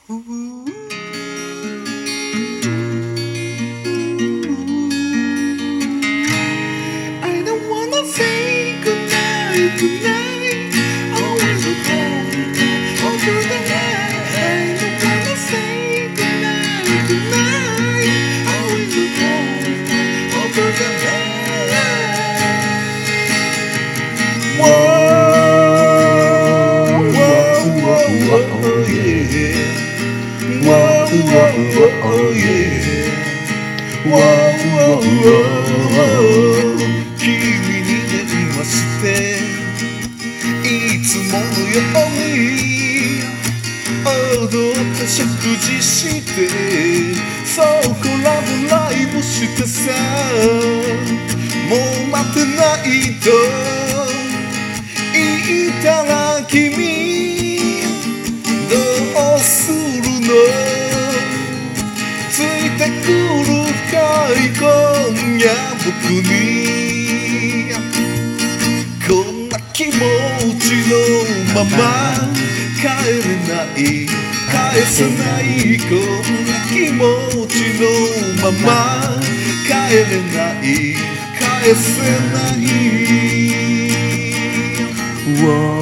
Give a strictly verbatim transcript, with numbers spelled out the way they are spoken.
I don't wanna say goodnight tonight. Always alone all through the night. I don't wanna say goodnight tonight. Always alone all through the night. Whoa, whoa, whoa, whoa, yeah. Whoa, whoa, whoa, yeah. Whoa, whoa, whoa. 君に電話していつものように踊って食事してそこらでライブしてさもう待てないと言ったら君どうするのついてくるかい今夜僕にこんな気持ちのまま帰れない返せないこんな気持ちのまま帰れない返せない